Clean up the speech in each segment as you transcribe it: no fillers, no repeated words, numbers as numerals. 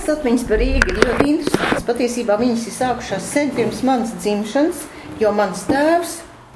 Manas atmiņas par Rīgu ir ļoti interesants. Patiesībā viņas ir sākušās sen pirms manas dzimšanas, jo mans tēvs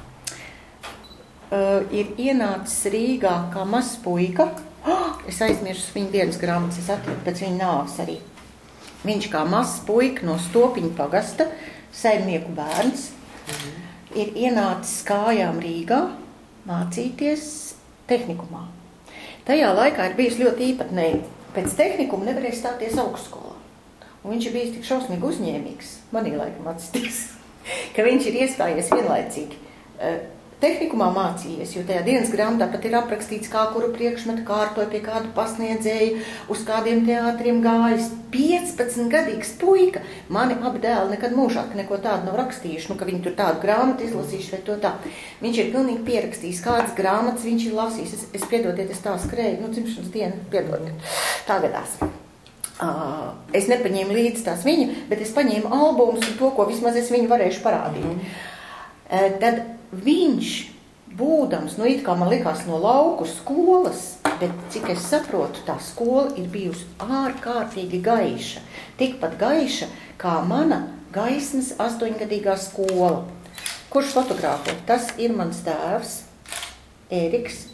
ir ienācis Rīgā kā mazs puika. Es aizmirsu viņa dienas grāmatas, es atradu pēc viņa nāves arī. Viņš kā mazs puika no Stopiņa pagasta, saimnieku bērns, ir ienācis kājām Rīgā mācīties tehnikumā. Tajā laikā ir bijis ļoti īpatnēji. Pēc tehnikuma nevarēja stāties augstskolā. Un viņš ir bijis tik šausmīgi uzņēmīgs, manī laikam atstīs, ka viņš ir iestājies vienlaicīgi. Tehnikumā mācījies, jo tajā dienas grāmatā pat ir aprakstīts, kā kuru priekšmetu kārtoja pie kādu pasniedzēju, uz kādiem teātriem gājis. 15-gadīgs puika, mani abi dēli nekad mūžāk neko tādu nav rakstījuši, ka viņi tur tādu grāmatu izlasījuši vai to tā. Viņš ir pilnīgi pierakstījis, kādas grāmatas viņš ir lasījis. Es piedodiet, es tā skrēju, dzimšanas dienu, piedodiet, tā gadās. Es nepaņēmu līdzi tās viņa, bet es paņēmu albumus un to, ko vismaz es viņu varēšu parādīt. Tad viņš, būdams, it kā man likās no lauku skolas, bet cik es saprotu, tā skola ir bijusi ārkārtīgi gaiša. Tikpat gaiša, kā mana gaismas 8-gadīgā skola. Kurš fotogrāfē? Tas ir mans tēvs, Ēriks.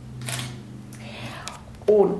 Un,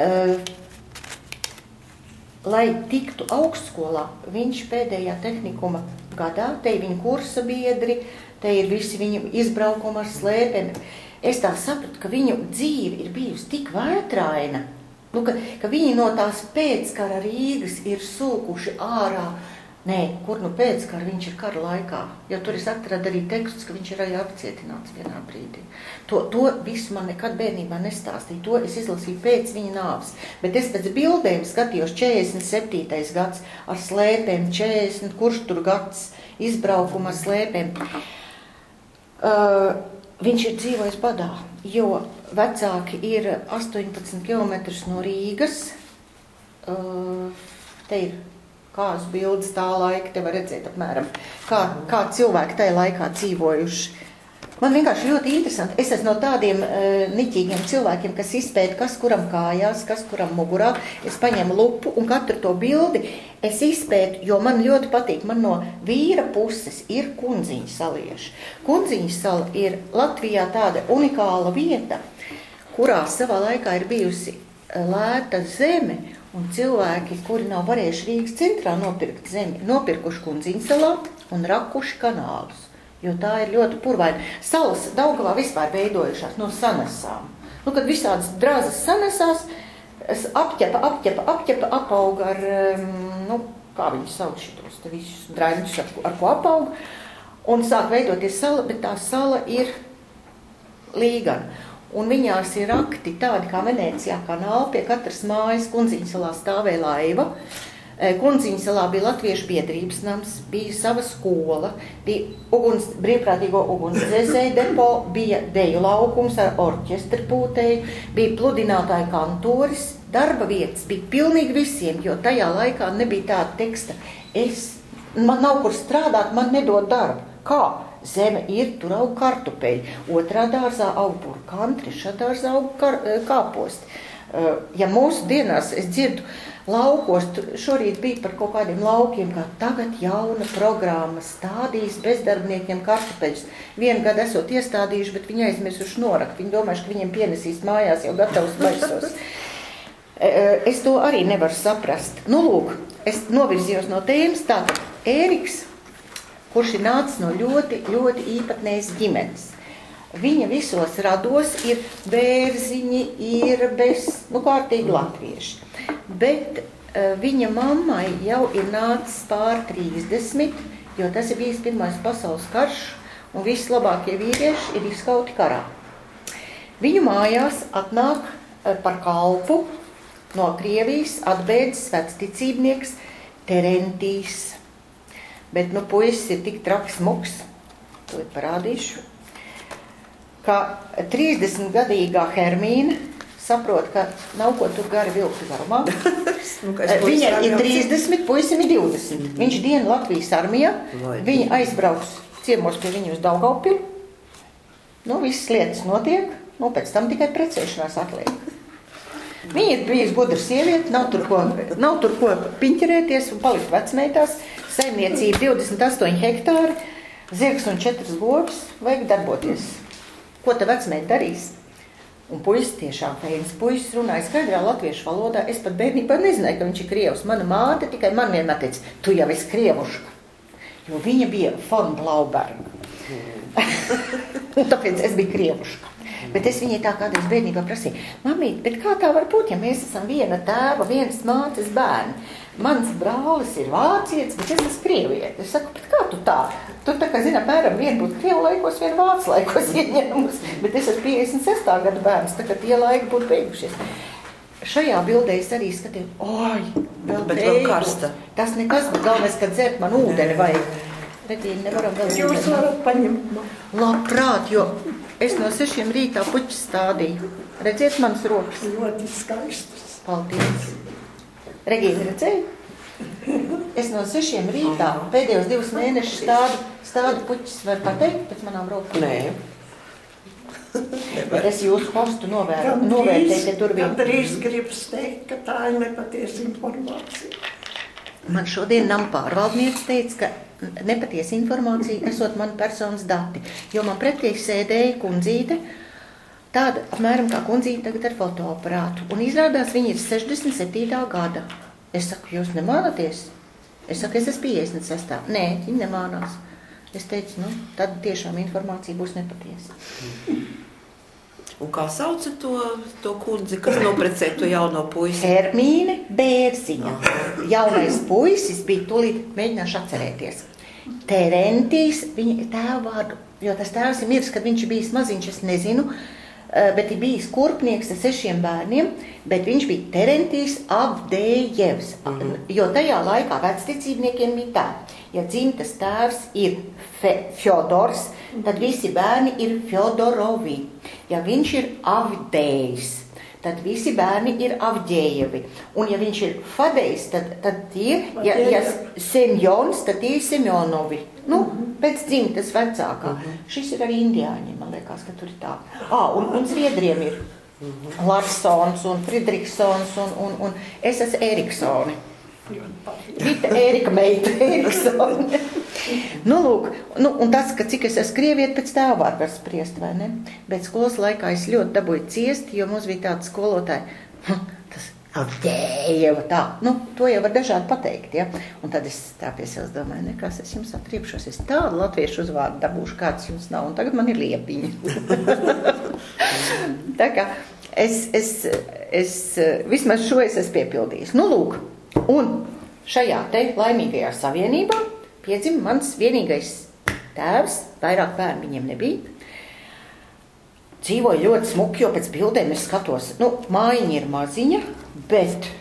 lai tiktu augstskolā, viņš pēdējā tehnikuma gadā, te ir viņa kursa biedri, te ir visi viņu izbraukumi ar slēpēm. Es tā sapratu, ka viņu dzīve ir bijusi tik vētraina, ka viņi no tās pēckara Rīgas ir sulkuši ārā. Nē, kur pēckara viņš ir kara laikā, jo tur es atradu arī tekstus, ka viņš ir arī apcietināts vienā brīdī. To visu man nekad bērnībā nestāstīja, to es izlasīju pēc viņa nāves. Bet es pēc bildēm skatījos 47. gads ar slēpēm, 40, kurš tur gads, izbraukuma ar slēpēm. Viņš ir dzīvojis badā, jo vecāki ir 18 kilometrus no Rīgas. Te ir kādas bildes tā laika, te var redzēt apmēram, kā cilvēki tajā laikā dzīvojuši. Man vienkārši ļoti interesanti. Es esmu no tādiem niķīgiem cilvēkiem, kas izpēta, kas kuram kājās, kas kuram mugurā. Es paņemu lupu un katru to bildi es izpētu, jo man ļoti patīk. Man no vīra puses ir Kundziņu salieši. Kundziņu sala ir Latvijā tāda unikāla vieta, kurā savā laikā ir bijusi lēta zeme, un cilvēki, kuri nav varējuši Rīgas centrā nopirkt zemi, nopirkuši Kundziņu salā un rakuši kanālus. Jo tā ir ļoti purvaina. Salas Daugavā vispār veidojušās no sanesām. Kad visādas drazas sanesās, apķepa, apauga ar, kā viņi sauc šitos te visus draņus, ar ko apauga, un sāk veidoties sala, bet tā sala ir līgana. Un viņās ir rakti tādi kā Venecijā kanāli, pie katras mājas Kundziņu salā stāvēja laiva. Kundziņu salā bija Latviešu biedrības nams, bija sava skola, bija brīvprātīgo ugunsdzēsēju depo, bija deju laukums ar orķestru pūtēju, bija pludinātāju kantoris, darba vietas bija pilnīgi visiem, jo tajā laikā nebija tāda teksta. Man nav kur strādāt, man nedod darbu. Kā? Zeme ir, tur aug kartupeļi, otrā dārzā aug burkani, trešā dārzā aug kāposti. Ja mūsu dienās es dzirdu laukos, šorīt bija par kaut kādiem laukiem, kā tagad jauna programma stādīs bezdarbniekiem kartupeļus. Vienu gadu esot iestādījuši, bet viņi aizmirsuši norakt. Viņi domājuši, ka viņiem pienesīs mājās jau gatavus maisos. Es to arī nevaru saprast. Lūk, es novirzījos no tēmas. Tātad Ēriks, kurš ir nācis no ļoti, ļoti īpatnējas ģimenes. Viņa visos rados ir bērziņi, irbes, kārtīgi latvieši. Bet viņa mammai jau ir nācis pār 30, jo tas ir bijis Pirmais pasaules karš, un visi labākie vīrieši ir izskauti karā. Viņu mājās atnāk par kalpu no Krievijas atbēdzis vecticībnieks Terentijs. Bet, puisis ir tik traks muks, to parādīšu, ka 30-gadīgā Hermīna saprot, ka nav ko tur gari vilkt garumā. Viņai ir 30, puisim ir 20. Viņš dienu Latvijas armijā, viņa aizbrauks ciemos pie viņu uz Daugavpilu. Visas lietas notiek, pēc tam tikai precēšanās atliek. Viņa ir bijusi gudra sieviete, nav tur ko piņķerēties un palikt vecmeitās. Saimniecība 28 hektāri, zirgs un 4 lovis, vajag darboties. Ko ta vecmeita darīs? Un puisis tiešām fēns. Puisis runāja skaidrā latviešu valodā. Es pat bērnībā nezināju, ka viņš ir krievs. Mana māte tikai man vienmēr teica, tu jau esi krievuška. Jo viņa bija von Blauberga. Un tāpēc es biju krievuška. Bet es viņai tā kādreiz bērnībā prasīju, mamīt, bet kā tā var būt, ja mēs esam viena tēva, vienas mātes bērni? Mans brālis ir vācietis, bet es esmu krieviete. Es saku, bet kā tu tā? Tu tā kā zini, apmēram viena būtu krievu laikos, viena vācu laikos ieņēmumus, bet es esmu 56. gada bērns, tā kā tie laiki būtu beigušies. Šajā bildē es arī skatīju, vēl karsta. Tas nekas, bet galvenais, kad dzert man ūdeni vajag. Retīni, nevaram vēl ūdeni. Jūs varat paņemt. Labprāt, jo es no 6 rītā puķis stādīju. Redziet manas rokas? Ļoti skaistas. Paldies. Regīna, redzēji? Es no 6 rītā pēdējos 2 mēnešus stādu puķis, var pateikt pēc manām rokām? Nē. Bet es jūsu hostu novērtēju, ka tur bija. Gandrīz gribas teikt, ka tā ir nepatiesa informācija. Man šodien nampārvaldnieks teica, ka nepatiesa informācija esot man personas dati, jo man pretī sēdēja kundzīte, tāda apmēram kā kundzīte tagad ar fotoaparātu, un izrādās viņa ir 67. gada. Es saku, jūs nemānaties? Es saku, es esmu 56. Nē, viņa nemānās. Es teicu, tad tiešām informācija būs nepatiesa. Un kā sauca to kundzi, kas noprecē to jauno puisi? Hermīne Bērziņa. Jaunais puisis bija tūlīt, mēģināšu atcerēties. Terentijs, viņa tēvvārdu, jo tas tēvs ir miris, kad viņš ir bijis maziņš, es nezinu, bet ir bijis kurpnieks ar 6 bērniem, bet viņš bija Terentijs Avdējevs. Jo tajā laikā vecticībniekiem bija tā, ja dzimtas tēvs ir Fjodors, tad visi bērni ir Fjodorovi. Ja viņš ir Avdējs, tad visi bērni ir Avdējevi. Un ja viņš ir Fadejs, tad tie, ja Semjons, tad tie ir Semjonovi. Pēc dzimtas vecākā. Šis ir arī indiāņi, man liekas, ka tur ir tā. Un Zviedriem ir Larsons un Fridriksons un es esmu Eriksoni. Vita Ērika meita Eriksoni. Lūk, un tas, ka cik es esmu krievieti pēc tēvvārdu var spriest, vai ne? Bet skolas laikā es ļoti dabūju ciest, jo mums bija tāda skolotāja, tas Avdējeva tā, to jau var dažādi pateikt, ja? Un tad es tā pie sevis domāju, nekas, es jums atriepšos, es tādu latviešu uzvārdu dabūšu, kāds jums nav, un tagad man ir liepiņa. Tā kā es vismaz šo es esmu piepildījis. Lūk, un šajā te laimīgajā savienībā piedzima mans vienīgais tēvs, vairāk bērnu viņiem nebija. Dzīvoja ļoti smuki, jo pēc bildēm es skatos, mājiņa ir maziņa, bet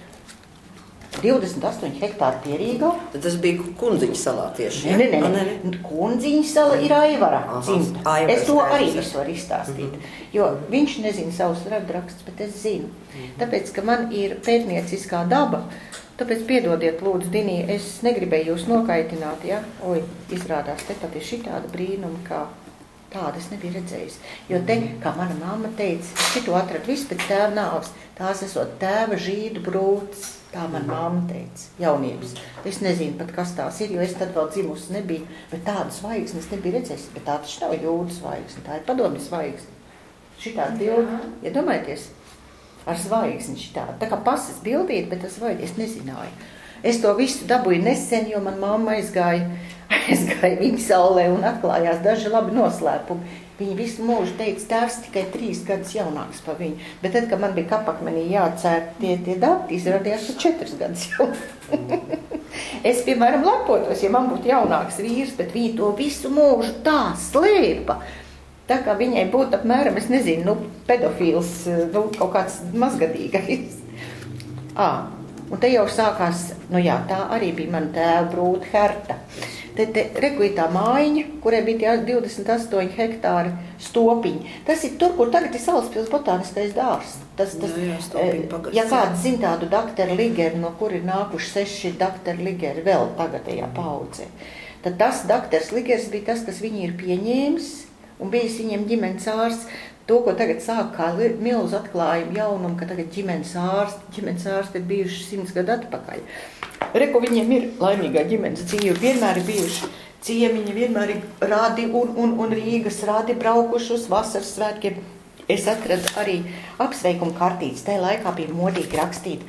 28 hektāri pierīgā. Tad tas bija Kundziņa salā tieši. Nē. Kundziņa sala ir Aivara dzimta. Es to arī visu varu izstāstīt, jo viņš nezina savus rakstus, bet es zinu. Tāpēc, ka man ir pētnieciskā daba, tāpēc piedodiet, lūdzu, Dinī, es negribēju jūs nokaitināt, ja? Izrādās, te pat ir šitāda brīnuma, kā tāda es nebiju redzējusi. Jo te, kā mana mamma teica, šito atrad visu pēc tēva nāves, tās esot tēva žīdu brūts, tā man mamma teica, jaunības. Es nezinu pat, kas tās ir, jo es tad vēl dzimusi nebiju, bet tādas zvaigznes nebiju redzējusi, bet tā taču nav jūdas zvaigzne, tā ir padomjas zvaigzne. Šitāda bilda, iedomājieties, ar zvaigzni šitāda. Tā kā pasas bildīt, bet tas zvaigzni es nezināju. Es to visu dabūju nesen, jo man mamma aizgāja viņa saulē un atklājās daži labi noslēpumi. Viņa visu mūžu teica, tēvs tikai 3 gadus jaunāks par viņu. Bet tad, kad man bija kapakmenī jācērt tie dati, izrādījās par 4 gadus jaunāks. Es, piemēram, lepotos, ja man būtu jaunāks vīrs, bet viņa to visu mūžu tā slēpa. Tā kā viņai būtu apmēram, es nezinu, pedofīls, kaut kāds mazgadīgais. Un te jau sākās, tā arī bija mana tēva brūta Herta. Te rekuitā mājiņa, kurai bija 28 hektāri stopiņi. Tas ir tur, kur tagad ir Salaspils botāniskais dārs. Ja kāds zina tādu doktoru Ligeri, no kur ir nākuši 6 doktoru Ligeri vēl tagadējā paudzē, tad tas doktors Ligers bija tas, kas viņi ir pieņēmis un bijis viņiem ģimenes ārsts. to, ko tagad sāk kā milzu atklājumu jaunumu, ka tagad ģimenes ārsti ir bijuši 100 gadu atpakaļ. Reku viņiem ir laimīgā ģimenes dzīve, vienmēr ir bijuši ciemiņi, vienmēr ir radi un Rīgas radi braukuši uz vasaras svētkiem. Es atradu arī apsveikumu kartītes, tajā laikā bija modīgi rakstīt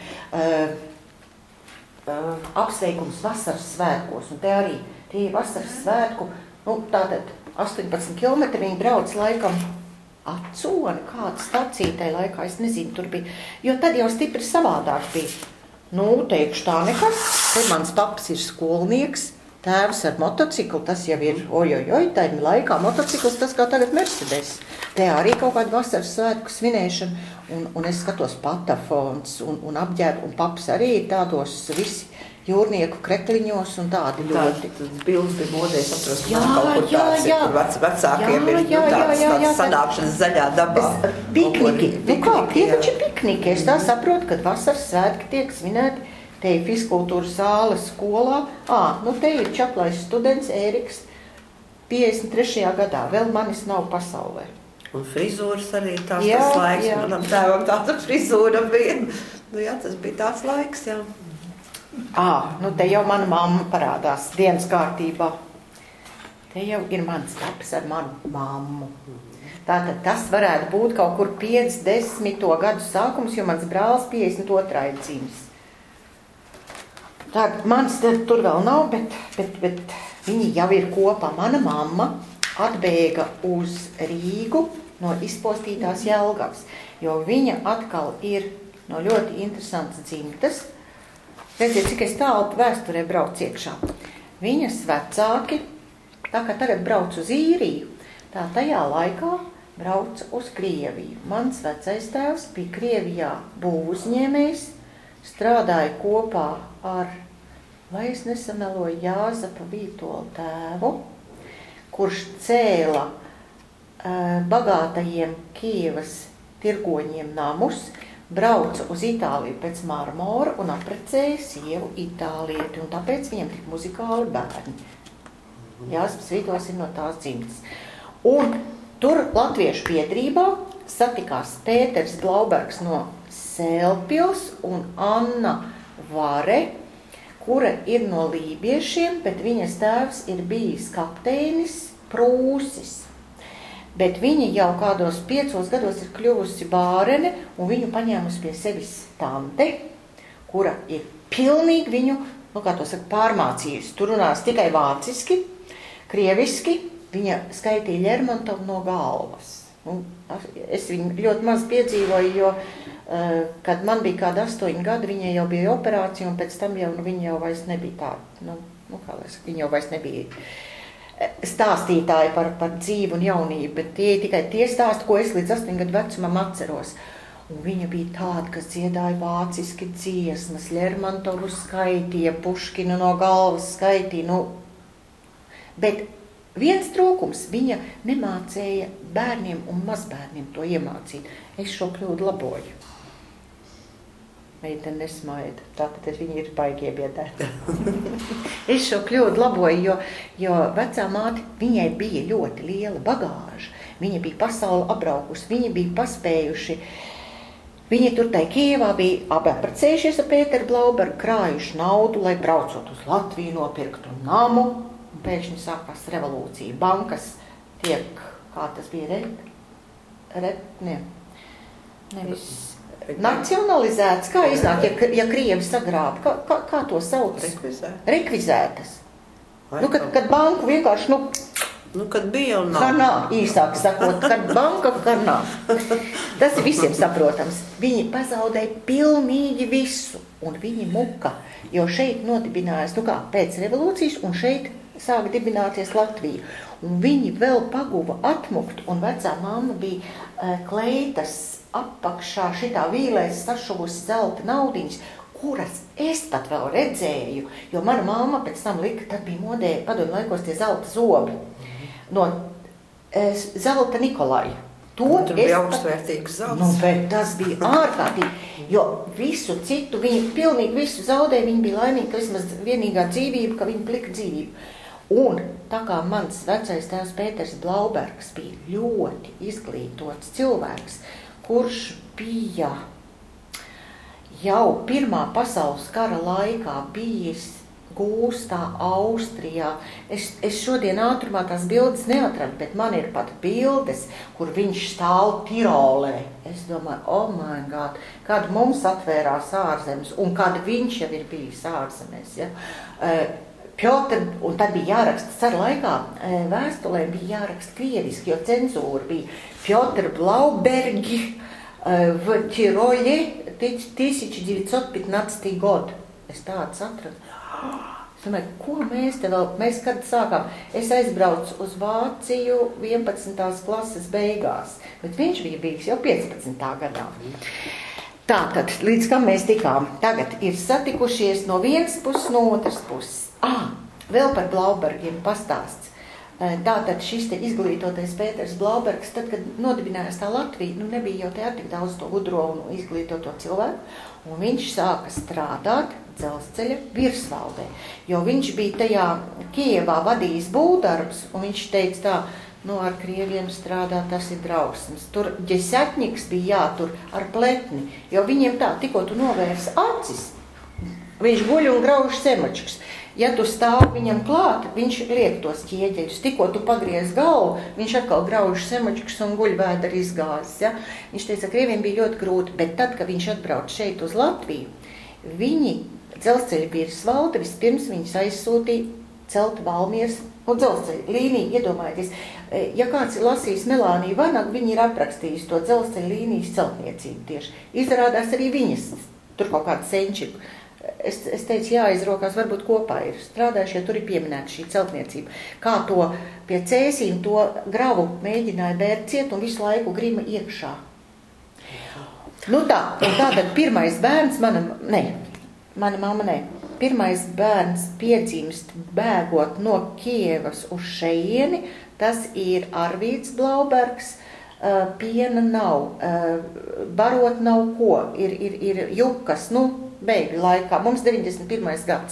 apsveikums vasaras svētkos, un te arī tie vasaras svētku, tātad 18 kilometri viņi brauc laikam Aconi, kāda stacija tajā laikā, es nezinu, tur bija, jo tad jau stipri savādāk bija. Teikšu tā nekas, te mans paps ir skolnieks, tēvs ar motociklu, tas jau ir, tajā laikā motocikls, tas kā tagad Mercedes. Te arī kaut kāda vasaras svētku svinēšana, un es skatos patafons un apģērbu, un paps arī ir tādos visi jūrnieku krekliņos un tādi ļoti. Tas bildes bija modē, es atros, ka man kaut kur tāds ir, kur vecākiem ir tāds sanākšanas zaļā dabā. Pikniki, tie taču pikniki, es tā saprotu, kad vasaras svētki tiek svinēti, te ir fiskultūras zāle skolā, te ir čaplais students Ēriks 53. gadā, vēl manis nav pasaulē. Un frizūras arī tas laiks, manam tēvam tāda frizūra bija. Tas bija tāds laiks, jā. Te jau mana mamma parādās dienas kārtībā. Te jau ir mans paps ar manu mammu. Tātad tas varētu būt kaut kur 50. gadu sākums, jo mans brālis 52. ir dzimis. Tātad manis tur vēl nav, bet viņi jau ir kopā. Mana mamma atbēga uz Rīgu no izpostītās Jelgavas, jo viņa atkal ir no ļoti interesants dzimtas. Redziet, cik es tālu vēsturē braucu iekšā. Viņas vecāki, tā kā tagad brauc uz Īriju, tā tajā laikā brauca uz Krieviju. Mans vecais tēvs bija Krievijā būvuzņēmējs, strādāja kopā ar, lai es nesameloju, Jāzepa Vītola tēvu, kurš cēla bagātajiem Kijevas tirgoņiem namus, brauca uz Itāliju pēc Marmora un apprecēja sievu itālieti, un tāpēc viņam tik muzikāli bērni. Jāzeps Vītols ir no tās dzimtas. Un tur latviešu biedrībā satikās Pēters Glaubergs no Sēlpils un Anna Vare, kura ir no lībiešiem, bet viņas tēvs ir bijis kapteinis Prūsis. Bet viņa jau kādos 5 gados ir kļuvusi bārene, un viņu paņēmusi pie sevis tante, kura ir pilnīgi viņu, pārmācījusi. Tur runās tikai vāciski, krieviski, viņa skaitīja Lermontovu no galvas. Es viņu ļoti maz piedzīvoju, jo, kad man bija kāda 8 gadi, viņai jau bija operācija, un pēc tam jau viņa jau vairs nebija tāda, viņa jau vairs nebija stāstītāji par dzīvu un jaunību, bet tie tikai tie stāsti, ko es līdz 8 gadu vecumam atceros. Un viņa bija tāda, kas dziedāja vāciski dziesmas, Lermontovu skaitīja, Puškinu no galvas skaitīja, bet viens trūkums, viņa nemācēja bērniem un mazbērniem to iemācīt. Es šo kļūdu laboju. Meitene nesmaida, tātad viņi ir baigi iebiedēti. Es šo kļūdu laboju, jo vecā māte, viņai bija ļoti liela bagāža. Viņa bija pasauli apbraukusi, viņi bija paspējuši. Viņi tur tai Kijevā bija apprecējušies ar Pēteru Glaubergu, krājuši naudu, lai braucot uz Latviju nopirktu namu. Un pēkšņi sākās revolūcija. Bankas tiek, kā tas bija, nevis nacionalizētas, kā iznāk, ja Krievi sagrāb, kā to sauc? Rekvizētas. Kad banku vienkārši, kad bija un nav. Kanā, īsāk sakot, kad banka kanā. Tas ir visiem saprotams. Viņi pazaudēja pilnīgi visu, un viņi muka, jo šeit nodibinājās, pēc revolūcijas, un šeit sāka dibināties Latvija. Un viņi vēl paguva atmukt, un vecā mamma bija kleitas apakšā šitā vīlēs sašuvusi zelta naudiņas, kuras es pat vēl redzēju, jo mana mamma pēc tam lika, tad bija modē padomju laikos tie zelta zobi no zelta Nikolaja. Tur bija augstvērtīgs zelts. Bet tas bija ārkārtīgi, jo visu citu, viņi pilnīgi visu zaudēja, viņi bija laimīgi, ka vismaz vienīgā dzīvība, ka viņi plika dzīvību. Un tā kā mans vecais tēvs Pēters Blaubergs bija ļoti izglītots cilvēks, kurš bija jau Pirmā pasaules kara laikā bijis Gūstā, Austrijā. Es šodien ātrumā tās bildes neatradu, bet man ir pat bildes, kur viņš stāv Tirolē. Es domāju, oh my God, kad mums atvērās ārzemes un kad viņš jau ir bijis ārzemēs. Ja? Un tad bija jāraksta cara laikā, vēstulēm bija jāraksta krieviski, jo cenzūra bija Pjotr Blaubergi v Tirolē 1915. gadu. Es tāds atradu. Es domāju, ko mēs kad sākām? Es aizbraucu uz Vāciju 11. klases beigās, bet viņš bija bijis jau 15. gadā. Tātad, līdz kam mēs tikām? Tagad ir satikušies no vienas puses, no otras puses. Vēl par Blaubergiem pastāsts. Tātad šis te izglītotais Pēters Blaubergs, tad, kad nodibinājās tā Latvija, nebija jau te tik daudz to gudro un izglītoto cilvēku, un viņš sāka strādāt dzelzceļa virsvaldē, jo viņš bija tajā Kijevā vadījis būvdarbus, un viņš teica tā, ar krieviem strādāt, tas ir drausmas. Tur ģesatņiks bija jātur ar pletni, jo viņiem tā, tikko tu novērs acis, viņš guļ un grauž semačkus. Ja tu stāv viņam klāt, viņš liek tos ķieģeļus. Tikko tu pagriez galvu, viņš atkal grauž semačkus un guļ vēdera izgāzes. Ja? Viņš teica, krieviem bija ļoti grūti, bet tad, kad viņš atbrauc šeit uz Latviju, viņi dzelzceļa virsvalde vispirms viņus aizsūtīja celt Valmieras dzelzceļa līniju. Iedomājieties, ja kāds ir lasījis Melāniju Vanagu, viņi ir aprakstījusi to dzelzceļa līnijas celtniecību tieši. Izrādās arī viņas, tur kaut kādu senčiku. Es teicu, jāizrokās, varbūt kopā ir strādājuši, jo tur ir pieminēta šī celtniecība. Kā to pie Cēsīm to gravu mēģināja bērt ciet un visu laiku grima iekšā. Un tātad pirmais bērns, mana mamma pirmais bērns piedzimst bēgot no Kievas uz šeieni, tas ir Arvīds Blaubergs, piena nav, barot nav ko, ir jukas, bēgļu laikā, mums 91. gads.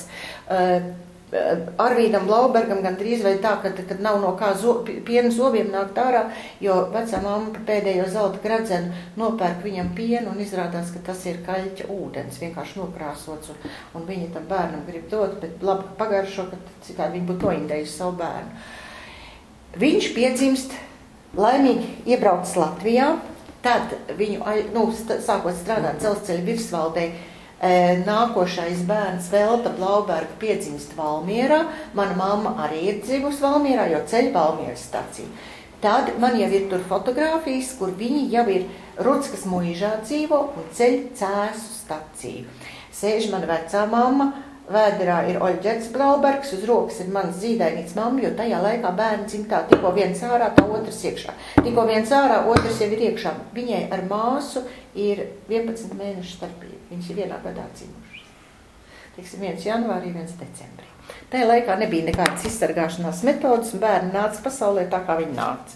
Arvīdam Blaubergam gandrīz vai tā, kad nav no kā piena zobiem nākt ārā, jo vecā mamma par pēdējo zelta gradzenu nopērk viņam pienu un izrādās, ka tas ir kaļķa ūdens, vienkārši nokrāsots, un viņa tam bērnam grib dot, bet labi pagaršo, ka citādi viņa būtu noindējusi savu bērnu. Viņš piedzimst, laimīgi iebraucis Latvijā, tad viņu, sākot strādāt dzelzceļa virsvaldē, nākošais bērns Velta Blauberga piedzimst Valmierā. Mana mamma arī ir dzīvusi Valmierā, jo ceļ Valmieras stacija. Tad man jau ir tur fotogrāfijas, kur viņi jau ir Rudskas muižā dzīvo un ceļ Cēsu staciju. Sēž mana vecā mamma, vēderā ir Oļģets Blaubergs, uz rokas ir mans zīdainīts mamma, jo tajā laikā bērni dzimtā tikko viens ārā, tā otrs iekšā. Tikko viens ārā, otrs jau ir iekšā. Viņai ar māsu ir 11 mēnešu starpība. Viņas ir vienā gadā dzimušas. Teiksim, viens janvārī, viens decembrī. Tajā laikā nebija nekādas izsargāšanās metodas, un bērni nāca pasaulē tā, kā viņi nāca.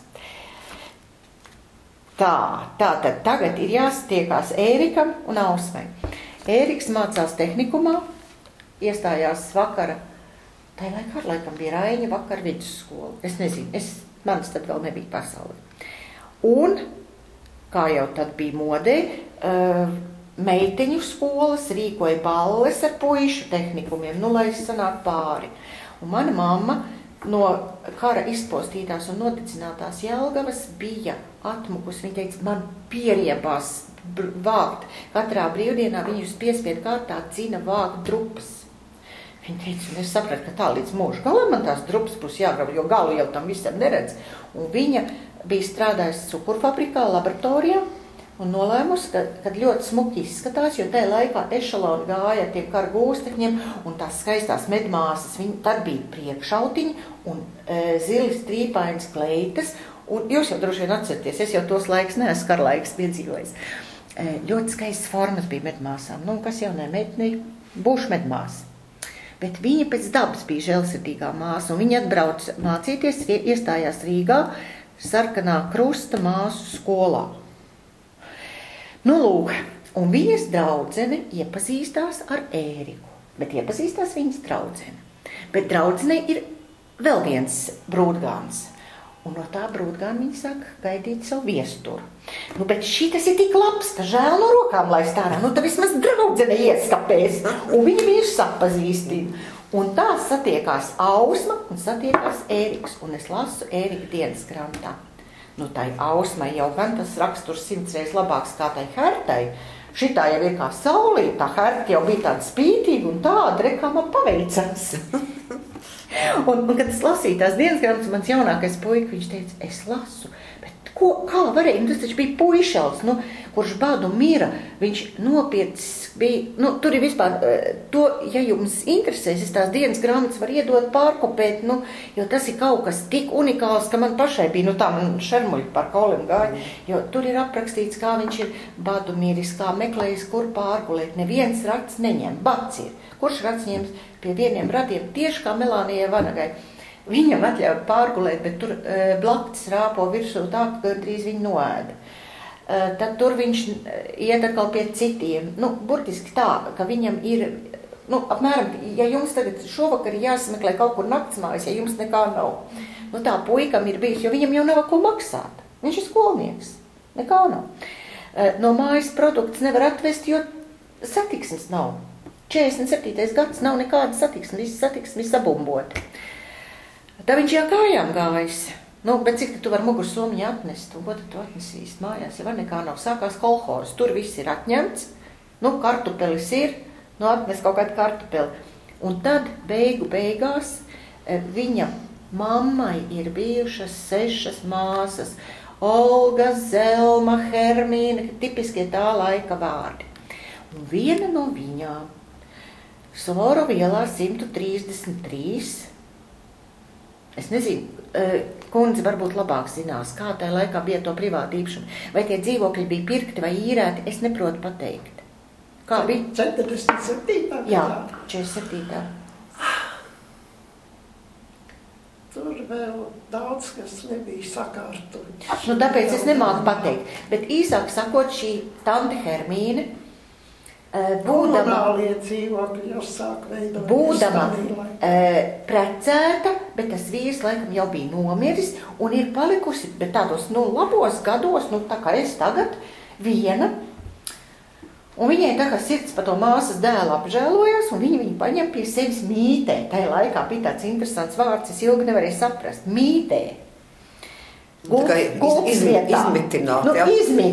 Tātad tagad ir jāsatiekās Ērikam un Ausmai. Ēriks mācās tehnikumā, iestājās vakara, tajā laikā laikam bija Raiņa vakara vidusskola. Es nezinu, manis tad vēl nebija pasaulē. Un, kā jau tad bija modē, meiteņu skolas rīkoja balles ar puišu tehnikumiem, lai sanāk pāri. Un mana mamma no kara izpostītās un noticinātās Jelgavas bija atmukus. Viņa teica, man pieriebās vākt. Katrā brīvdienā viņus piespiedu kārtā cina vākt drupas. Viņa teica, es sapratu, ka tā līdz mūža galam man tās drupas būs jāgrava, jo galu jau tam visam neredz. Un viņa bija strādājusi cukurfabrikā, laboratorijā, un nolēmusi, kad ļoti smuki izskatās, jo tajā laikā ešaloni gāja ar tiem kara gūstekņiem un tās skaistās medmāsas, tad bija priekšautiņi un zili strīpainas kleitas, un jūs jau droši vien atceraties, es jau tos laiks neesmu karlaiks piedzīvojis. Ļoti skaistas formas bija medmāsām, kas jau ne meitnei, būšu medmāsa. Bet viņa pēc dabas bija žēlsirdīgā māsa, un viņa atbrauc mācīties, iestājās Rīgā Sarkanā Krusta māsu skolā. Lūk, un viņas draudzene iepazīstās ar Ēriku, bet iepazīstās viņas draudzene. Bet draudzenei ir vēl viens brūdgāns. Un no tā brūdgāna viņi sāk gaidīt savu viesturu. Nu, bet šitas ir tik labs, ka žēl no rokām laist ārā. Nu, tad vismaz draudzene ieskapēs. Un viņi visu sapazīstina. Un tā satiekās Ausma un satiekās Ēriks. Un es lasu Ērika dienas grāmatā. Nu, tai Ausmai jau gan tas raksturs 100 reizes labāks kā tai Hertai. Šitā jau ir kā saulīt, tā Herta jau bija tāda spītīga un tāda, kā man paveicās. Un kad es lasīju tās dienas grāmatas, mans jaunākais puika, viņš teica, es lasu, bet kā varēja, tas taču bija puišels, kurš badu mira, viņš nopietns bija, tur ir vispār, to, ja jums interesēs, es tās dienas grāmatas var iedot pārkopēt, jo tas ir kaut kas tik unikāls, ka man pašai bija, tā man šermuļi par kauliem gāja, jo tur ir aprakstīts, kā viņš ir badu miris, kā meklējis, kur pārgulēt, neviens rats neņem, bats ir, kurš rats ņems pie vieniem radiem, tieši kā Melānijai Vanagai. Viņam atļauj pārgulēt, bet tur blaktis rāpo virsū tā, ka gandrīz viņu noēda. Tad tur viņš iet atkal pie citiem. Burtiski tā, ka viņam ir, apmēram, ja jums tagad šovakar jāsmeklē kaut kur naktsmājas, ja jums nekā nav. Tā puikam ir bijis, jo viņam jau nav ko maksāt. Viņš ir skolnieks, nekā nav. No mājas produkts nevar atvest, jo satiksmes nav. 47. gads nav nekāda satiksme, visi satiksmi sabumboti. Tā viņš jau kājām gājis. Bet cik tu var mugur somiņu atnest? Un ko tu atnesīs mājās? Ja var nekā nav. Sākās kolhors. Tur viss ir atņemts. Kartupelis ir. Atnes kaut kādu kartupeli. Un tad beigās viņa mammai ir bijušas 6 māsas. Olga, Zelma, Hermīna, tipiskie tā laika vārdi. Un viena no viņām Suvorova ielā 133. Es nezinu, kundze varbūt labāk zinās, kā tajā laikā bija to privātu īpašumu. Vai tie dzīvokļi bija pirkti vai īrēti, es neprotu pateikt. Kā bija? 47. Jā, 47. Tur vēl daudz, kas nebija sakārtots. Tāpēc es nemāku pateikt. Bet īsāk sakot, šī tante Hermīne, būdama precēta, bet tas vīrs laikam jau bija nomiris un ir palikusi, bet tādos labos gados, tā kā es tagad, viena. Un viņai tā kā sirds pa to māsas dēlu apžēlojās, un viņu paņem pie sevis mītē. Tajā laikā bija tāds interesants vārds, es ilgi nevarēju saprast. Mītē. Izmitināt, jā.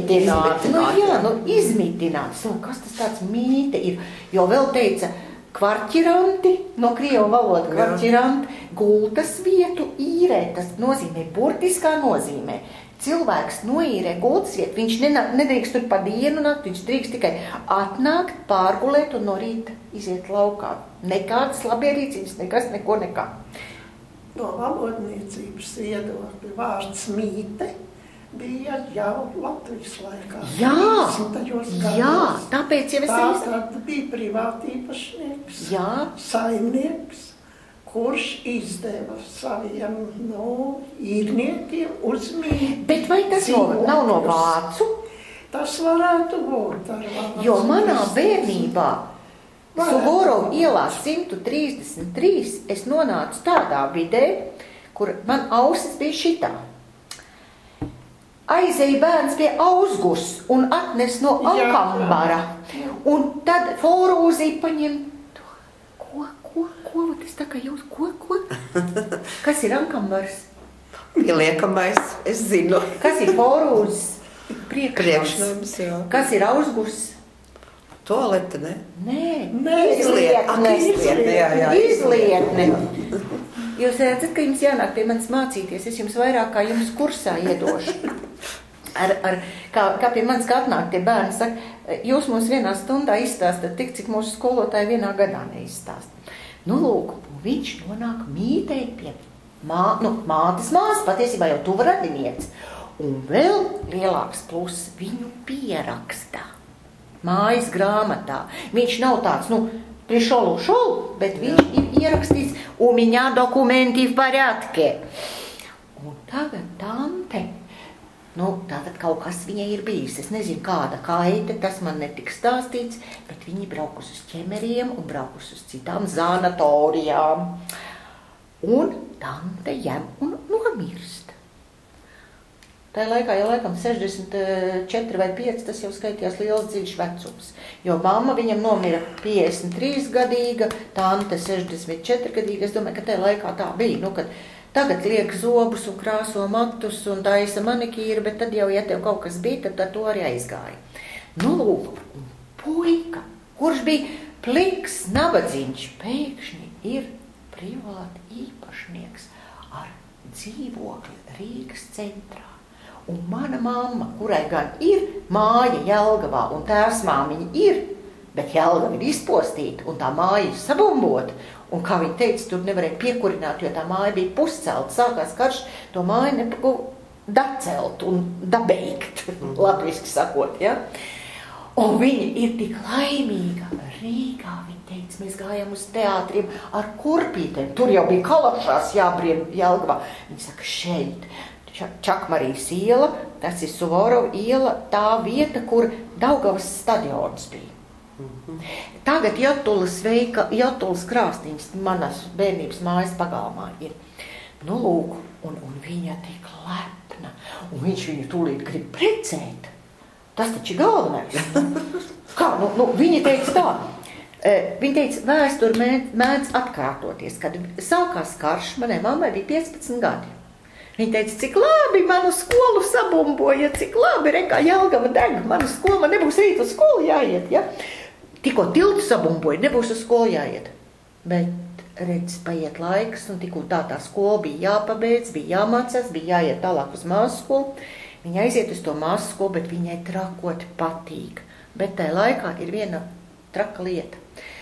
Izmitināt. Kas tas tāds mīte ir? Jo vēl teica kvarķiranti, no krievu valoda kvarķiranti, gultas vietu īrē. Tas nozīmē, burtiskā nozīmē. Cilvēks noīrē gultas vietu, viņš nedrīkst tur pa dienu nākt, viņš drīkst tikai atnākt, pārgulēt un no rīta iziet laukā. Nekādas labierīcības, nekas, nekā. No valodniecības viedokļa vārds mīte bija jau Latvijas laikā. Jā, tāpēc jau es Tātad bija privātīpašnieks, saimnieks, kurš izdeva saviem īrniekiem uz mīti. Bet vai tas nav no vācu? Tas varētu būt ar vācu. Jo manā bērnībā Suvorova ielā 133 es nonācu tādā vidē, kur man ausis bija šitā. Aizēja bērns pie Ausgus un atnes no Alkambara. Un tad Forūzī paņem, ko, tas tā kā jūs, ko? Kas ir Alkambars? Pieliekamais, es zinu. Kas ir Forūzis? Priekšnams, jā. Kas ir Ausgus? Toalete, ne? Nē, izlietne. Jūs redzat, ka jums jānāk pie manis mācīties, es jums vairāk kā jums kursā iedošu. Kā pie manis, kā atnāk tie bērni, saka, jūs mums vienā stundā izstāstat tik, cik mūsu skolotāji vienā gadā neizstāst. Lūk, viņš nonāk mītē pie mātes māsas, patiesībā jau tuva radiniec. Un vēl lielāks plus viņu pierakstā. Mājas grāmatā. Viņš nav tāds, prišolu, bet viņš ir ierakstīts у меня документы в порядке. Un tagad tante, tātad kaut kas viņai ir bijis. Es nezinu, kāda kaite, tas man netika stāstīts, bet viņi braukus uz ķemeriem un braukus uz citām zanatorijām. un tante jem un nomirst. Tā laikā jau laikam 64 vai 5, tas jau skaitījās liels dziļš vecums. Jo mamma viņam nomira 53 gadīga, tante 64 gadīga. Es domāju, ka tajā laikā tā bija, nu, kad tagad liek zobus un krāso matus un taisa manikīru, bet tad jau, ja tev kaut kas bija, tad to arī aizgāja. Nu, lūk, puika, kurš bija pliks, nabadzīņš, pēkšņi ir privāti īpašnieks ar dzīvokli Rīgas centrā. Un mana mamma, kurai gan ir māja Jelgavā un tēvs māmiņa ir, bet Jelgava ir izpostīta un tā māja ir sabumbota. Un kā viņa teica, tur nevarēja piekurināt, jo tā māja bija puscelta. Sākās karš, to māju nepagū dacelt un dabeigt, latviski sakot, ja. Un viņa ir tik laimīga. Rīgā, viņa teica, mēs gājām uz teātriem ar kurpītēm. Tur jau bija kalašās jābrien Jelgavā. Viņa saka, šeit. Čakmarijas iela, tas ir Suvorova iela, tā vieta, kur Daugavas stadions bija. Tagad Jotulas krāstīņas manas bērnības mājas pagalmā ir. Nu, lūk, un viņa tik lepna, un viņš viņu tūlīt grib precēt. Tas taču ir galvenais. Kā? Nu, viņa teica tā. Viņa teica, vēsture mēdz atkārtoties, kad sākās karš, manai mammai bija 15 gadi. Viņa teica, cik labi manu skolu sabumboja, cik labi, rekā Jelgava deg, manu skolu, man nebūs rīt uz skolu jāiet, ja? Tikko tiltu sabumboja, nebūs uz skolu jāiet. Bet, redz, paiet laiks, un tikko tā skola bija jāpabeidz, bija jāmācās, bija jāiet tālāk uz māsu skolu. Viņa aiziet uz to māsu skolu, bet viņai trakot patīk. Bet tajā laikā ir viena traka lieta.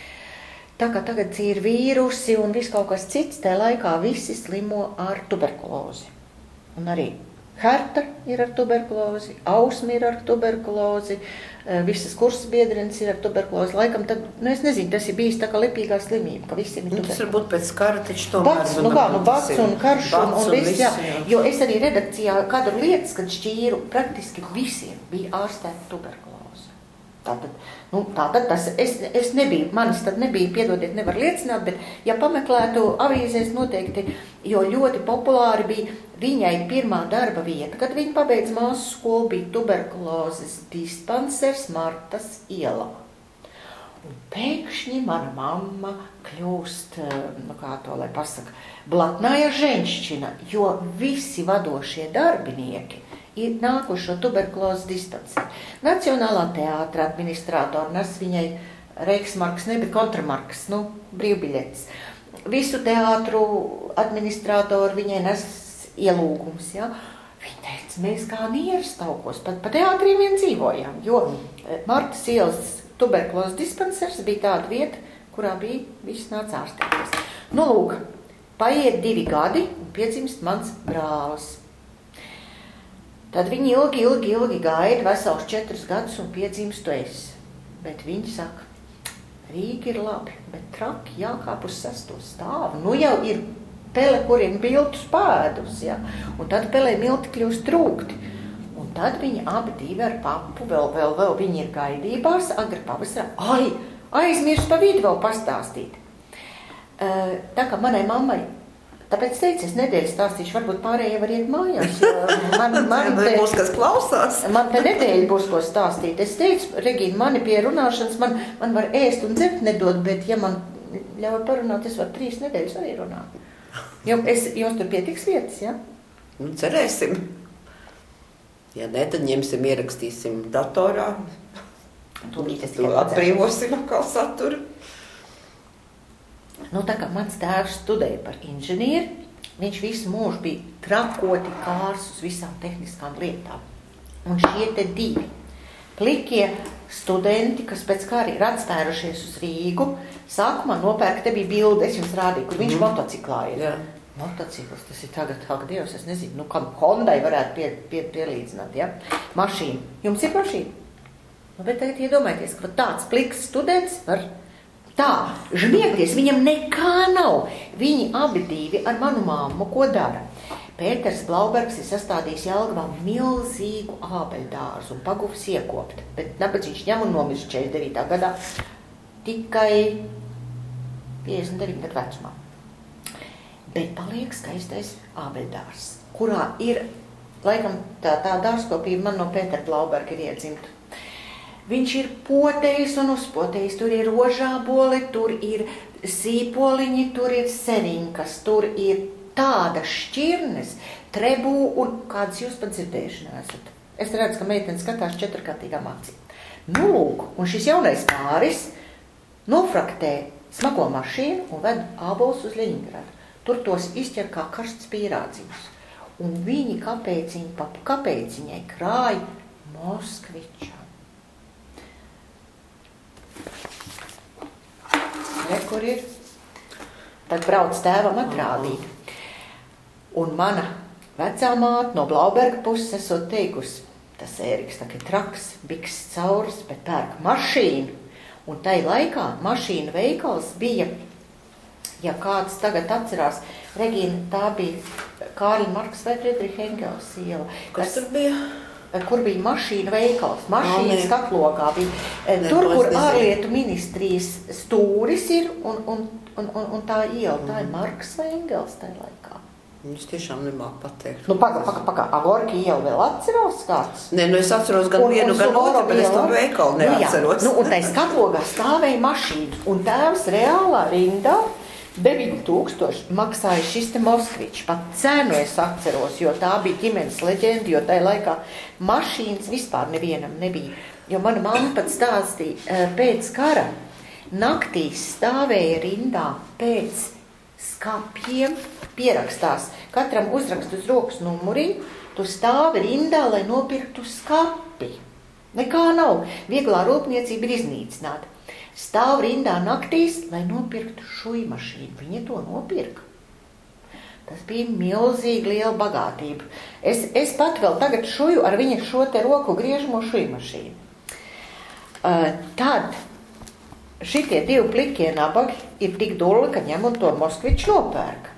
Tā kā tagad ir vīrusi un viss kaut kas cits, tajā laikā visi slimo ar tuberkulozi. Un arī Herta ir ar tuberkulozi, Ausma ir ar tuberkulozi, visas kursas biedrenes ir ar tuberkulozi. Laikam tad, nu es nezinu, tas ir bijis tā kā lipīgā slimība, ka visiem ir tuberkulozi. Tas varbūt pēc kara taču tomēr. Bats un karš un viss, jā. Jo es arī redakcijā kādu lietas, kad šķīru, praktiski visiem bija ārstēta tuberkulozi. Tātad tas, es nebiju, manis tad nebija, piedodiet, nevar liecināt, bet ja pameklētu avīzēs noteikti, jo ļoti populāri bija viņai pirmā darba vieta, kad viņa pabeidz māsu skolu, bija tuberkulozes dispansers Martas ielā. Un pēkšņi mana mamma kļūst, blatnāja ženšķina, jo visi vadošie darbinieki ir nākušo tuberkulozes dispanseri. Nacionālā teātra administrātori nes viņai reiksmarks, ne, bet kontramarks, brīvbiļetes. Visu teātru administrātori viņai nes ielūgums, ja. Viņa teica, mēs kā nieras taukos, pa teātriem vien dzīvojām, jo Martas ielas tuberkulozes dispensers bija tāda vieta, kurā bija viss nāca ārstēties. Nu, lūk, paiet 2 gadi un piedzimst mans brālis. Tad viņi ilgi gaida, vesels 4 gadus un piedzimstu es. Bet viņi saka, Rīga ir labi, bet traki jākāp uz 6. stāvu. Nu jau ir pele, kuriem biltus pēdus, ja? Un tad pelē milti kļūst trūkti. Un tad viņi abi divi ar papu, vēl viņi ir gaidībās, agri pavasarā. Aizmirst pa vidu vēl pastāstīt. Tā kā manai mammai, tāpēc teicu, es nedēļu stāstīšu, varbūt pārējie var iet mājās. Būs, kas klausās. Man te nedēļu būs ko stāstīt. Es teicu, Regīna, mani pie runāšanas, man var ēst un dzert nedod, bet ja man ļauj parunāt, es varu 3 nedēļas arī runāt. Jums tur pietiks vietas, ja? Nu, cerēsim. Ja ne, tad ņemsim, ierakstīsim datorā. Tu atbrīvosim atkal saturu. Tā kā mans tēvs studēja par inženieri, viņš visu mūžu bija trakoti kārs uz visām tehniskām lietām. Un šie te 2 plikie studenti, kas pēc kā arī ir atstārušies uz Rīgu, sākumā nopērka, te bija bilde, es jums rādīju, kur viņš motociklā ir. Jā. Motocikls, tas ir tagad, Dievs, es nezinu, kam Hondai varētu pielīdzināt, ja? Mašīna. Jums ir mašīna? Bet tagad iedomājieties, ka tāds pliks students var tā žmiegties, viņam nekā nav. Viņi abi divi ar manu mammu, ko dara? Pēters Blaubergs ir sastādījis Jelgavā milzīgu ābeļdārzu un paguvis iekopt, bet nabadzīgs ņem un nomirst 49. gadā tikai 59 gadu vecumā. bet paliek skaistais ābeļdārs, kurā ir, laikam, tā dārzkopība man no Pētera Blauberga ir iedzimta. Viņš ir potējis un uzpotējis, tur ir rožāboli, tur ir sīpoliņi, tur ir seriņkas, tur ir tāda šķirnes, trebū un kādas jūs pat dzirdējuši neesat. Es redzu, ka meitene skatās 4-kārtīgām acīm. Nu, lūk, un šis jaunais pāris nofraktē smago mašīnu un ved ābolus uz Ļeņingradu. Tur tos izķer kā karsts pīrādziņus. Un viņi kapēciņu pa kapēciņai krāj Moskvičam. Kur ir? Tad brauc tēvam atrādīt. Un mana vecā māte no Blauberga puses esot teikusi, tas Ēriks tā kā traks, biks caurs, bet pērk mašīnu. Un tai laikā mašīnu veikals bija, ja kāds tagad atcerās, Regīna, tā bija Kārļa Marks vai Friedricha Engels iela. Kas tur bija? Kur bija mašīna veikals, mašīnas katlogā bija. Tur, kur ārlietu ministrijas stūris ir un tā iela, tā ir Marks vai Engels tajā laikā. Viņš tiešām nemāk pateikt. Nu, paga, Agorka iela vēl atceros kāds? Nē, nu es atceros gan vienu, gan otru, bet es to veikalu neatceros. Nu, un tais katlogā stāvēja mašīnas, un tēvs reālā rindā 9000 maksāja šis te Moskvičs. Pat cenu es atceros, jo tā bija ģimenes leģenda, jo tajā laikā mašīnas vispār nevienam nebija. Jo mana mamma pat stāstīja, pēc kara naktīs stāvēja rindā pēc skapjiem, pierakstās. Katram uzrakst uz rokas numuriņu, tu stāvi rindā, lai nopirktu skapi. Nekā nav. Vieglā rūpniecība ir iznīcināta. Stāv rindā naktīs, lai nopirktu šuju mašīnu. Viņa to nopirka. Tas bija milzīgi liela bagātība. Es pat vēl tagad šuju ar viņa šo te roku griežamo šuju mašīnu. Tad šitie 2 plikie nabagi ir tik duli, ka ņem un to Moskviču nopērka.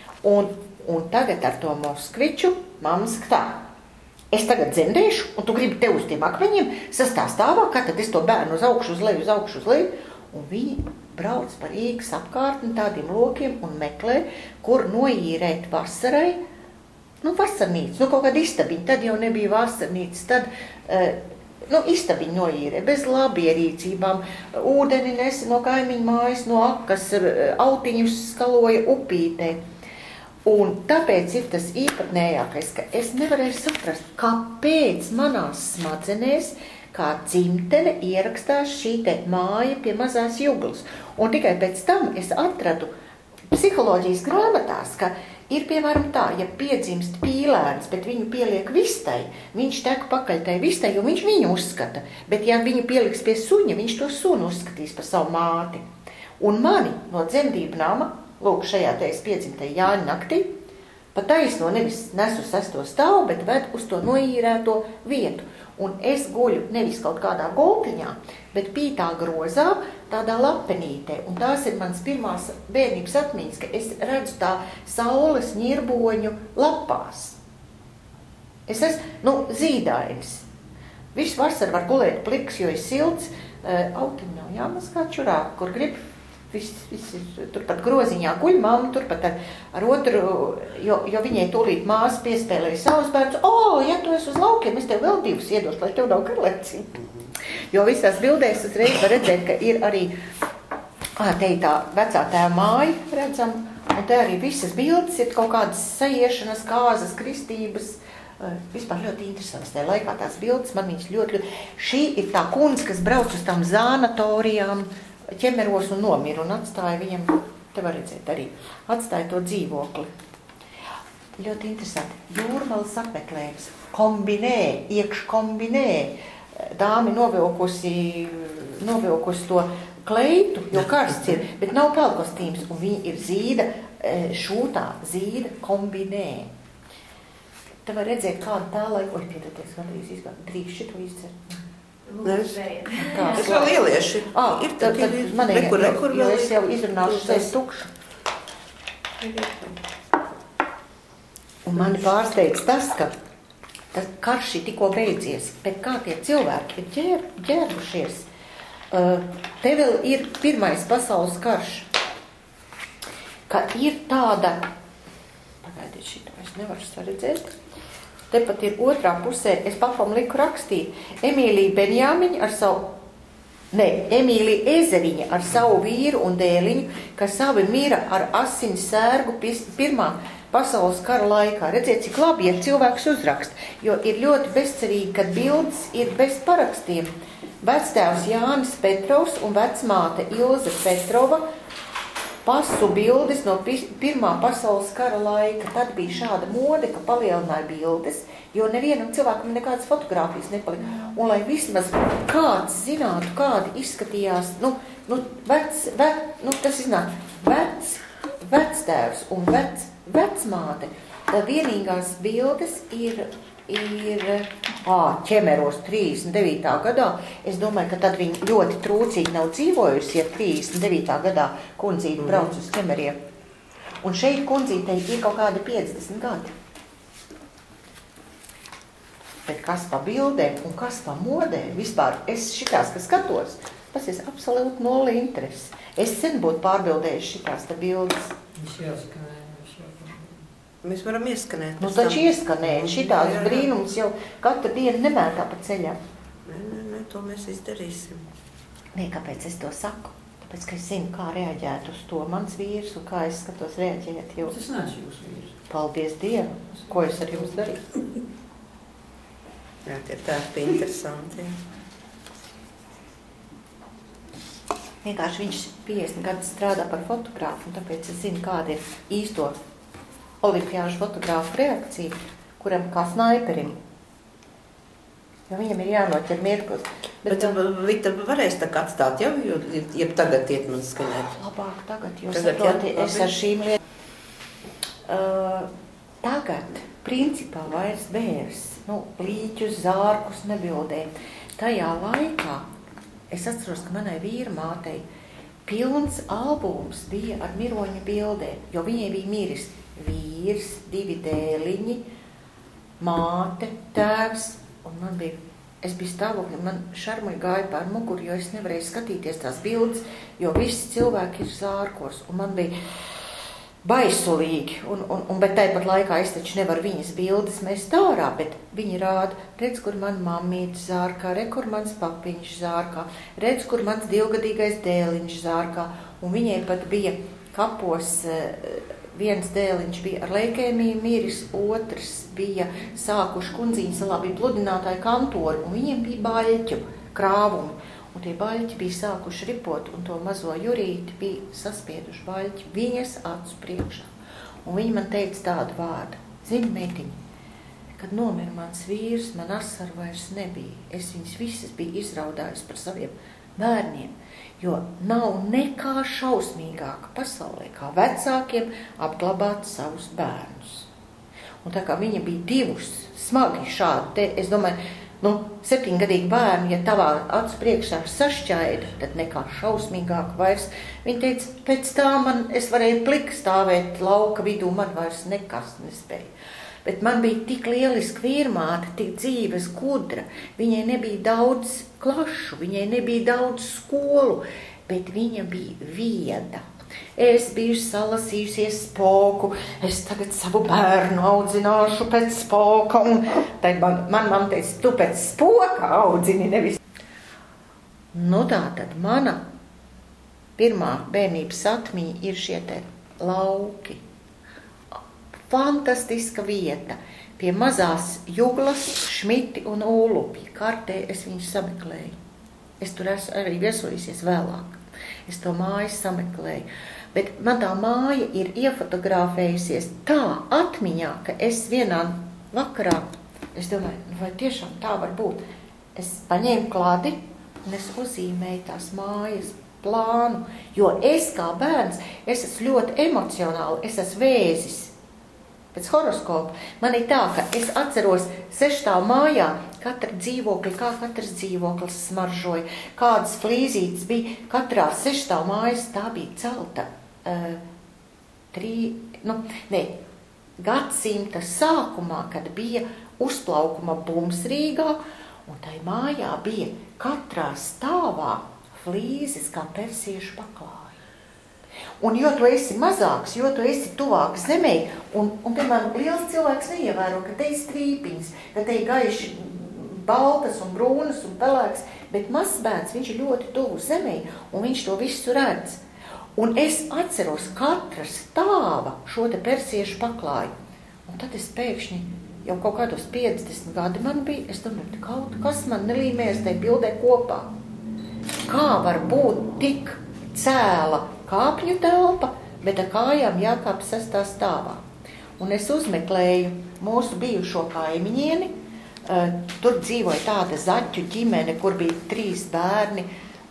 Un tagad ar to Moskviču mamma saka tā. Es tagad dzemdēšu, un tu gribi te uz tiem akmeņiem sastāvā, kā tad es to bērnu uz augšu, uz leju, un viņi brauc par Rīgas apkārtni tādiem lokiem un meklē, kur noīrēt vasarai, vasarnīcu, kaut kāda istabiņa, tad jau nebija vasarnīca, tad, istabiņa noīrē, bez labierīcībām, ūdeni nesa no kaimiņu mājas, no akas, autiņus skaloja upītē. Un tāpēc ir tas īpatnējākais, ka es nevarēju saprast, kāpēc manās smadzenēs, kā dzimtene ierakstās šī te māja pie mazās Juglas. Un tikai pēc tam es atradu psiholoģijas grāmatās, ka ir piemēram tā, ja piedzimst pīlēns, bet viņu pieliek vistai, viņš tek pakaļ tai vistai, jo viņš viņu uzskata. Bet ja viņu pieliks pie suņa, viņš to sunu uzskatīs par savu māti. Un mani no dzemdību nama, lūk, šajā te es piedzimtai Jāņa naktī, pa taisno nevis nesu 6. stāvu, bet ved uz to noīrēto vietu. Un es guļu nevis kaut kādā gultiņā, bet pītā grozā, tādā lapenītē. Un tās ir mans pirmās bērnības atmiņas, ka es redzu tā saules ņirboņu lapās. Es esmu, zīdainis. Viss vasar var gulēt pliks, jo ir silts. Autiņ nav jāmazgā čurā, kur grib. Viss turpat groziņā guļ, mamma turpat ar otru, jo viņai tūlīt māsa piespēlēja savus bērnus. Ja tu esi uz laukiem, es tev vēl 2 iedošu, lai tev nav garleciņa. Jo visās bildēs uzreiz var redzēt, ka ir arī, te ir tā vecā tēva māja, redzam, un te arī visas bildes ir kaut kādas sajiešanas, kāzas, kristības. Vispār ļoti interesants. Tajā laikā tās bildes man viņas ļoti. Šī ir tā kundze, kas brauc uz tām zānatorijām, ķemeros un nomira un atstāja viņam, te var redzēt arī, atstāja to dzīvokli. Ļoti interesanti. Jūrmalas apmeklējums. Kombinē, iekškombinē. Dāmi novilkusi to kleitu, jo karsts ir, bet nav pelkostīms, un viņa ir zīda, šūtā zīda kombinē. Te var redzēt, kāda tā laika, piedodies, gandrīz izgāt, drīz šito izdzert. Es vēl ielieši. Tad man ir, jo es jau izrunāšu sevi tukšu. Un mani pārsteidz tas, ka tas karš ir tikko beidzies, bet kā tie cilvēki ir ģērbušies. Te vēl ir Pirmais pasaules karš, ka ir tāda Pagaidiet, šito es nevaru saredzēt. Tepat ir otrā pusē, es papam liku rakstīt. Emīlija Benjāmiņa ar savu, Emīlija Ezeriņa ar savu vīru un dēliņu, kas abi mira ar asins sērgu Pirmā pasaules kara laikā. Redziet, cik labi, ja cilvēks uzrakst, jo ir ļoti bezcerīgi, kad bildes ir bez parakstiem. Vectēvs Jānis Petrovs un vecmāte Ilze Petrova pasu bildes no Pirmā pasaules kara laika. Tad bija šāda mode, ka palielināja bildes, jo nevienam cilvēkam nekādas fotogrāfijas nepalika. Un lai vismaz kāds zinātu, kādi izskatījās, tas iznāk vectēvs un vecmāte, tad vienīgās bildes ir ķemeros 39. gadā. Es domāju, ka tad viņi ļoti trūcīgi nav dzīvojusi, ja 39. gadā kundzīte brauc uz ķemeriem. Un šeit kundzītei ir kaut kādi 50 gadi. Bet kas pa bildēm un kas pa modēm vispār, es šitās, kas skatos, tas ir absolūti nulli interesi. Es sen būtu pārbildējuši šitās ta bildes. Mēs varam ieskanēt. Taču ieskanēt, šitās brīnums jau katru dienu nemētā pa ceļam. Nē, to mēs izdarīsim. Kāpēc es to saku? Tāpēc, ka es zinu, kā reaģēt uz to mans vīrs un kā es skatos reaģēt. Tas neesmu jūs vīrs. Paldies Dievam, ko es ar jums darīju. Jā, tie tērpi interesanti. Vienkārši viņš 50 gadus strādā par fotografu, un tāpēc es zinu, kāda ir īsto olimpiāžu fotografu reakcija, kuram kā snaiperim. Jo viņam ir jānoķer mirklis. Bet Vita varēs tā kā atstāt jau, ja tagad iet man skanēt? Labāk tagad, jo saproti, es ar šīm lietām. Tagad, principā, vairs bērs, līķus, zārkus nebildē. Tajā laikā, es atceros, ka manai vīra mātei pilns albums bija ar miroņa bildēm, jo viņai bija miris vīrs, 2 dēliņi, māte, tēvs, un es biju stāvokļi, man šarmuļi gāja pār muguru, jo es nevarēju skatīties tās bildes, jo visi cilvēki ir zārkos, un man bija baisulīgi, bet tāpat laikā es taču nevaru viņas bildes mest ārā, bet viņi rāda, redz, kur man mammīte zārkā, redz, kur mans papiņš zārkā, redz, kur mans 2-gadīgais dēliņš zārkā, un viņai pat bija kapos, viens dēliņš bija ar leikēmiju miris, otrs bija sākuši Kundzīņu salā, bija pludinātāji kantori, un viņiem bija baļķu krāvumi. Un tie baļķi bija sākuši ripot, un to mazo Jurīti bija saspieduši baļķi viņas acu priekšā. Un viņa man teica tādu vārdu: zini, meitiņa, kad nomira mans vīrs, man asaru vairs nebija. Es viņas visas biju izraudājusi par saviem bērniem, jo nav nekā šausmīgāka pasaulē, kā vecākiem apglabāt savus bērnus. Un tā kā viņa bija 2 smagi šādi, es domāju, 7-gadīgi bērni, ja tavā acu priekšā sašķaida, tad nekā šausmīgāk vairs. Viņa teica, pēc tā es varēju pliki stāvēt lauka vidū, man vairs nekas nespēja. Bet man bija tik lieliski vīrmāte, tik dzīves gudra, viņai nebija daudz klašu, viņai nebija daudz skolu, bet viņa bija vieda. Es biju salasījusies spoku, es tagad savu bērnu audzināšu pēc spoka, un tad man teica, tu pēc spoka audzini, nevis. Tātad mana pirmā bērnības atmiņa ir šie te lauki. Fantastiska vieta. Pie mazās Juglas, Šmiti un Ūlupi kartē es viņus sameklēju. Es tur esmu arī viesojusies vēlāk. Es to māju sameklēju. Bet man tā māja ir iefotografējusies tā atmiņā, ka es vienā vakarā, es domāju, vai tiešām tā var būt. Es paņēmu klādi un es uzzīmēju tās mājas plānu, jo es kā bērns, es esmu ļoti emocionāli, es esmu vēzis. Pēc horoskopa man ir tā, ka es atceros 6. mājā katra dzīvokļa, kā katrs dzīvoklis smaržoja, kādas flīzītes bija. Katrā 6. mājas tā bija celta gadsimta sākumā, kad bija uzplaukuma bums Rīgā, un tai mājā bija katrā stāvā flīzes kā persiešu paklāji. Un jo tu esi mazāks, jo tu esi tuvāk zemē, un piemēram, liels cilvēks neievēro, ka te ir strīpiņas, ka te ir gaiši baltas un brūnas un pelēks, bet mazs bērns, viņš ir ļoti tuvu zemē, un viņš to visu redz. Un es atceros katra stāva šo te persiešu paklāju. Un tad es pēkšņi, jau kaut kādos 50 gadi man bija, es domāju, kaut kas man nelīmējas tai bildē kopā. Kā var būt tik cēla kāpņu telpa, bet ar kājām jākāp 6. stāvā. Un es uzmeklēju mūsu bijušo kaimiņieni. Tur dzīvoja tāda zaķu ģimene, kur bija 3 bērni,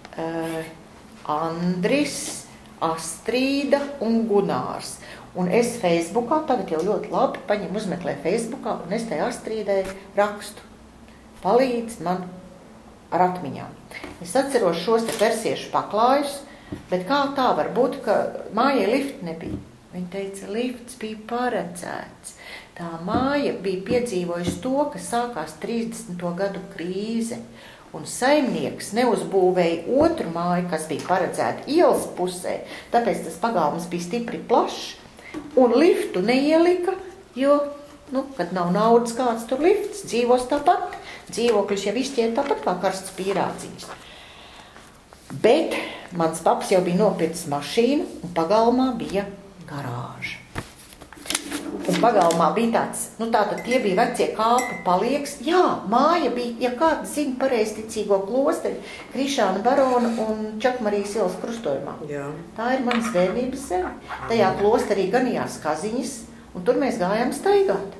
Andris, Astrīda un Gunārs. Un es Facebookā, tagad jau ļoti labi paņem uzmeklēju Facebookā, un es tai Astrīdai rakstu. Palīdz man ar atmiņām. Es atceros šos te persiešu paklājus, bet kā tā var būt, ka mājai lifta nebija? Viņa teica, lifts bija paredzēts. Tā māja bija piedzīvojusi to, ka sākās 30. gadu krīze, un saimnieks neuzbūvēja otru māju, kas bija paredzēta ielas pusē, tāpēc tas pagalms bija stipri plašs, un liftu neielika, jo, kad nav naudas, kāds tur lifts, dzīvos tāpat, dzīvokļus jau izķiet tāpat kā karsts pīrādziņas. Bet mans paps jau bija nopircis mašīnu, un pagalmā bija garāža. Un pagalmā bija tāds, tātad tie bija vecie kāpu palieks. Jā, māja bija, ja kāds zina pareizticīgo klosteri, Krišāna barona un Čakmarijas ielas krustojumā. Jā. Tā ir manas bērnības zeme. Tajā klosterī ganījās kaziņas, un tur mēs gājām staigāt.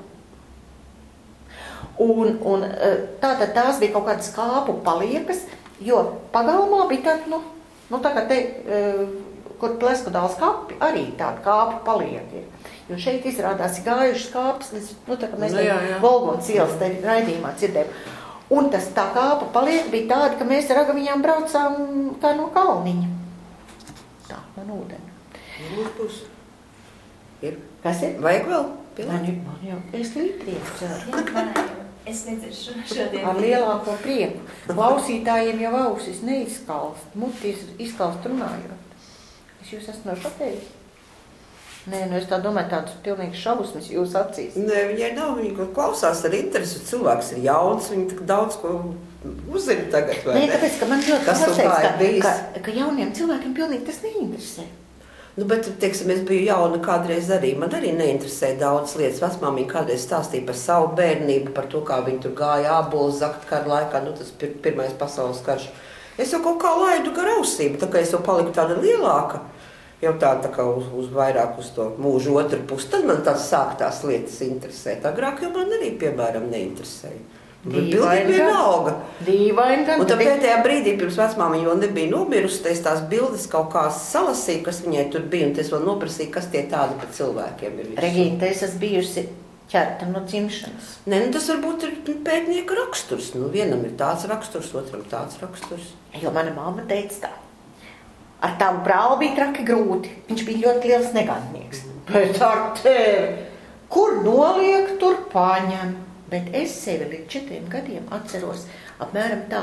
Un tātad tās bija kaut kādas kāpu paliekas, jo pagalmā bija tāda, tā kā te, kur Pleskudāls kapi, arī tāda kāpu palieka ir. Jo šeit izrādās gājušas kāpas, tā kā mēs Volgonas ielas te raidījumā dzirdējām. Un tā kāpa palieka bija tāda, ka mēs ar Agaviņām braucām kā no kalniņa. Tā, no ūdeni. Ir pusi. Ir. Kas ir? Vajag vēl? Man jau, es līdz Es nedziršu šodien. Ar lielāko prieku. Klausītājiem jau ausis neizkalst, mutis izkalst runājot. Es jūs esmu nošokējis? Nē, es tā domāju, tādas pilnīgi šausmas jūs acīs. Nē, viņai nav, viņa klausās ar interesi, cilvēks ir jauns, viņa tik daudz ko uzzina tagad. Nē, tāpēc, ka man ļoti pārsteidz, ka jauniem cilvēkiem pilnīgi tas neinteresē. Bet, teiksim, es biju jauna kādreiz arī, man arī neinteresēja daudz lietas. Vecmāmiņa kādreiz stāstīja par savu bērnību, par to, kā viņi tur gāja ābolus zakt kara laikā, tas pirmais pasaules karš. Es jau kaut kā laidu gar ausīm, tā kā es jau paliku tāda lielāka, jau tā kā uz vairāk uz to mūžu otru pusi, tad man tās sāk tās lietas interesēt. Agrāk jau man arī, piemēram, neinteresēja. Bildīgi vienalga. Un tāpēc tajā brīdī pirms vecmāmiņa vēl nebija nomirusi, es tās bildes kaut kā salasīju, kas viņai tur bija, un es vēl noprasīju, kas tie tādi par cilvēkiem ir. Regīna, es esmu bijusi ķerta no dzimšanas. Nē, tas varbūt ir pētnieka raksturs. Vienam ir tāds raksturs, otram tāds raksturs. Jo mana mamma teica tā. Ar tavu brāli bija traki grūti. Viņš bija ļoti liels negandnieks. Bet ar tevi, kur noliek, tur paņem. Bet es sevi līdz 4 gadiem atceros apmēram tā.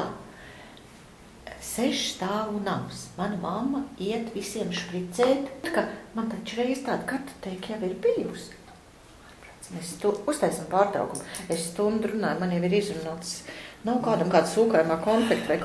6 stāvu nams. Mana mamma iet visiem špricēt, ka man taču reiz tāda kartoteika jau ir bijusi. Mēs uztaisam pārtraukumu. Es stundu runāju, man jau ir izrunāts. Nav kādam kāda sūkājumā konfekta vai